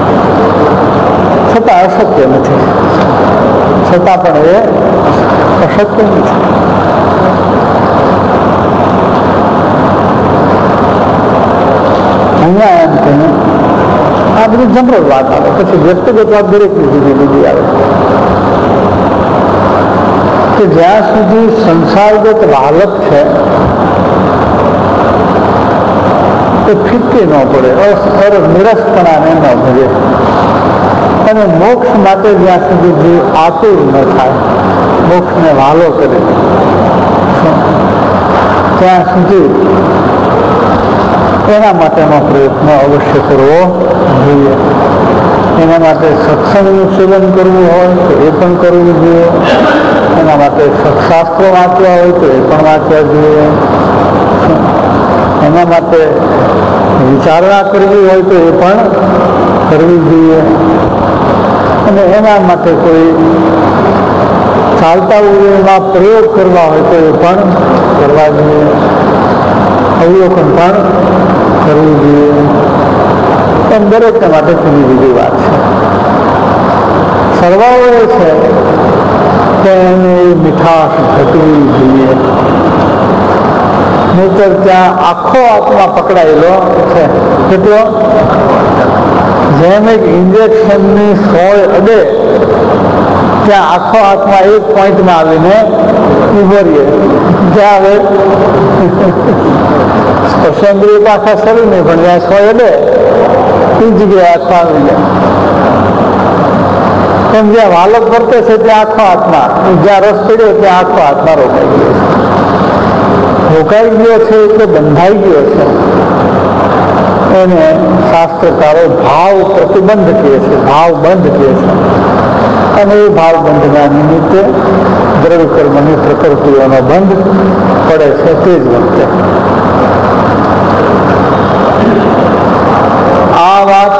છતાં અશક્ય નથી, છતાં પણ એ અશક્ય નથી. અહીંયા એમ કે આ બધી જનરલ વાત આવે, પછી વ્યક્તિગત વાત દરેકની જુદી જુદી આવે કે જ્યાં સુધી સંસારગત હાલત છે તો ફિક્કી ન પડે, અર નિરસપણાને ન ભજે અને મોક્ષ માટે જ્યાં સુધી જે આતુર ન થાય, મોક્ષને વાલો કરે ત્યાં સુધી એના માટેનો પ્રયત્ન અવશ્ય કરવો જોઈએ. એના માટે સત્સંગનું સેવન કરવું હોય તો એ પણ કરવું જોઈએ. એના માટે સત્શાસ્ત્રો વાંચવા હોય તો એ પણ વાંચવા જોઈએ. એના માટે વિચારણા કરવી હોય તો એ પણ કરવી જોઈએ. અને એના માટે કોઈ ચાલતા ઉડેમાં પ્રયોગ કરવા હોય તો એ પણ કરવા જોઈએ. અવલોકન પણ કરવું જોઈએ. એમ દરેકને માટે જુદી જુદી વાત છે. સરવાળો એ છે કે એને મીઠાશ ઘટવી જોઈએ. નહીતર ત્યાં આખો આત્મા પકડાયેલો છે. કેટલો? જેમ એક ઇન્જેક્શનની સોય અડે ત્યાં આખો આત્મા એક પોઈન્ટમાં આવીને ઉભરીએ. જ્યાં હવે સ્પર્શેન્દ્રિય તો આખા શરીર નહીં, પણ જ્યાં સોય અડે એ જગ્યાએ આખો આવી જાય. એમ જ્યાં વાલક વર્તે છે ત્યાં આખો આત્મા, જ્યાં રસ પડ્યો ત્યાં આખો આત્મા રોકાઈ ગયો છે. રોકાઈ ગયો છે એટલે બંધાઈ ગયો છે. એને શાસ્ત્રકારો ભાવ પ્રતિબંધ કહે છે, ભાવ બંધ કહે છે. અને એ ભાવ બંધના નિમિત્તે દ્રવ્ય કર્મની પ્રકૃતિઓનો બંધ પડે છે. તે જ વખતે આ વાત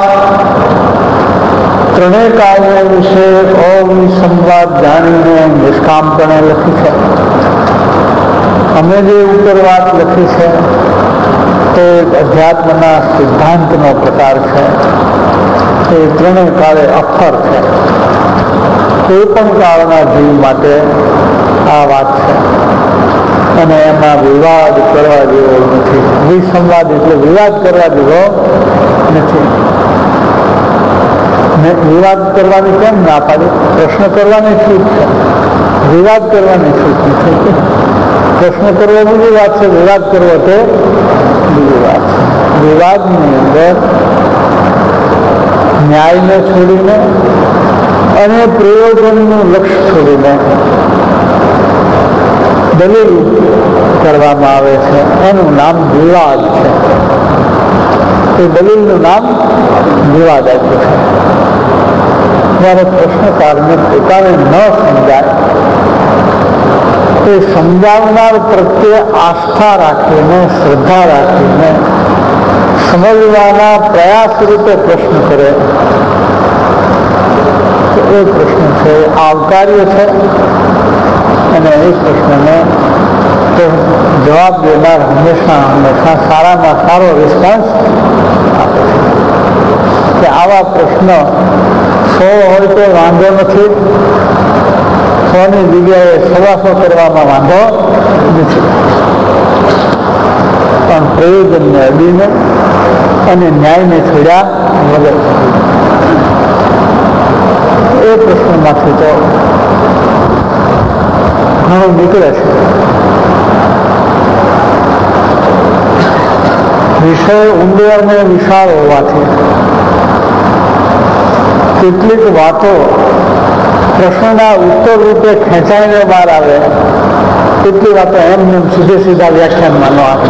ત્રણેય કાર્યો વિશે અવિસંવાદ જાણીને નિષ્કામપણે લખી છે. અમે જે ઉપર વાત લખી છે તે અધ્યાત્મના સિદ્ધાંતનો પ્રકાર છે. એ ત્રણેય કાળે અફર છે. કોઈ પણ કાળના જીવ માટે આ વાત છે અને એમાં વિવાદ કરવા જેવો નથી. વિસંવાદ એટલે વિવાદ કરવા જેવો નથી. વિવાદ કરવાની કેમ ના પાડી? પ્રશ્ન કરવાની છૂટ છે, વિવાદ કરવાની છૂટ નથી. પ્રશ્ન કરવો બીજી વાત છે, વિવાદ કરવો તે બીજી વાત છે. વિવાદની અંદર ન્યાયને છોડીને અને પ્રયોજનનું લક્ષ્ય છોડીને દલીલ કરવામાં આવે છે. એનું નામ વિવાદ છે. એ દલીલનું નામ વિવાદ આપ્યું છે. જ્યારે પ્રશ્નકારને પોતાને ન સમજાય એ સમજાવનાર પ્રત્યે આસ્થા રાખીને, શ્રદ્ધા રાખીને સમજવાના પ્રયાસ રૂપે પ્રશ્ન કરે તો એ પ્રશ્ન છે એ આવકાર્ય છે. અને એ પ્રશ્નને તો જવાબ દેનાર હંમેશા હંમેશા સારામાં સારો રિસ્પોન્સ આપે છે. કે આવા પ્રશ્ન સો હોય તો વાંધો નથી, સોની જગ્યાએ સવાસો કરવામાં વાંધો નથી. પણ પ્રયોજનને અડીને અને ન્યાયને છોડ્યા વગર એ પ્રશ્નમાંથી તો ઘણું નીકળે છે. વિષય ઊંડો અને વિશાળ હોવાથી કેટલીક વાતો પ્રશ્નના ઉત્તર રૂપે ખેંચાઈને બહાર આવે, કેટલી વાતો એમને સીધે સીધા વ્યાખ્યાનમાં ન આવે.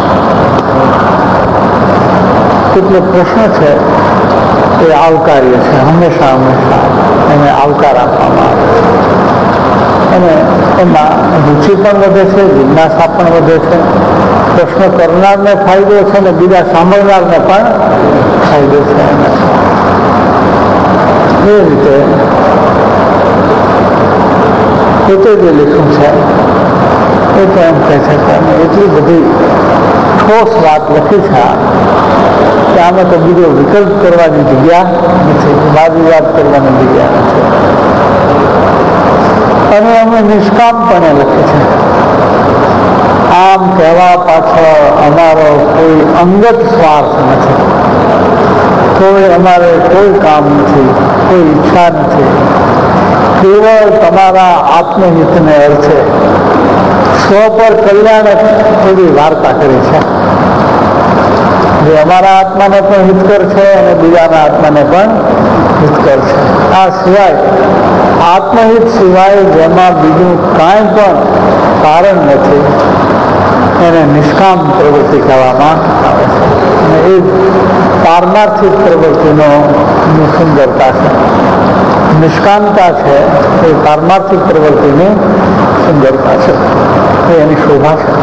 કેટલો પ્રશ્ન છે એ આવકાર્ય છે. હંમેશા હંમેશા એને આવકાર આપવામાં આવે છે અને એમાં રુચિ પણ વધે છે, જિજ્ઞાસા પણ વધે છે. પ્રશ્ન કરનારને ફાયદો છે ને બીજા સાંભળનારને પણ ફાયદો છે. એ રીતે પોતે જે લખ્યું છે એ તો એમ કહે છે કે એટલી બધી ઠોસ વાત લખી છે કે આમાં તો બીજો વિકલ્પ કરવાની જગ્યા નથી, વાદ વિવાદ કરવાની જગ્યા નથી. અને અમે નિષ્કામપણે લખી છે. આમ કહેવા પાછળ અમારો કોઈ અંગત સ્વાર્થ નથી, કોઈ અમારે કોઈ કામ નથી, કોઈ ઈચ્છા નથી. કેવળ તમારા આત્મહિતને અર્થે સ્વ પર કલ્યાણ થોડી વાર્તા કરી છે, જે અમારા આત્માને પણ હિતકર છે અને બીજાના આત્માને પણ હિતકર છે. આ સિવાય આત્મહિત સિવાય જેમાં બીજું કાંઈ પણ કારણ નથી એને નિષ્કામ પ્રવૃત્તિ કહેવામાં આવે છે. અને એ પારમાર્થિક પ્રવૃત્તિનો સુંદરતા છે. નિષ્કામતા છે એ પારમાર્થિક પ્રવૃત્તિની સુંદરતા છે, એ એની શોભા છે.